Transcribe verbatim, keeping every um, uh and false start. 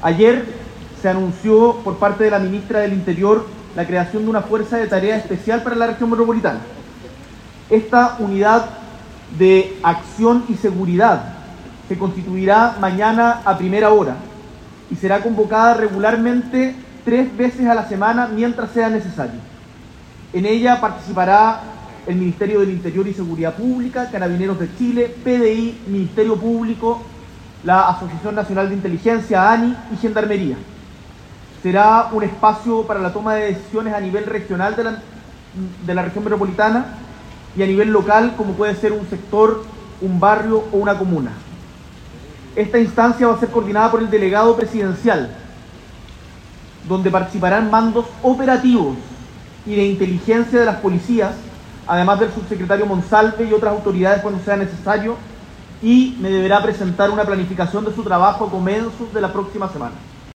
Ayer se anunció por parte de la ministra del Interior la creación de una fuerza de tarea especial para la región metropolitana. Esta unidad de acción y seguridad se constituirá mañana a primera hora y será convocada regularmente tres veces a la semana mientras sea necesario. En ella participará el Ministerio del Interior y Seguridad Pública, Carabineros de Chile, P D I, Ministerio Público, la Asociación Nacional de Inteligencia, A N I, y Gendarmería. Será un espacio para la toma de decisiones a nivel regional de la, de la región metropolitana y a nivel local, como puede ser un sector, un barrio o una comuna. Esta instancia va a ser coordinada por el delegado presidencial, donde participarán mandos operativos y de inteligencia de las policías, además del subsecretario Monsalve y otras autoridades cuando sea necesario, y me deberá presentar una planificación de su trabajo a comienzos de la próxima semana.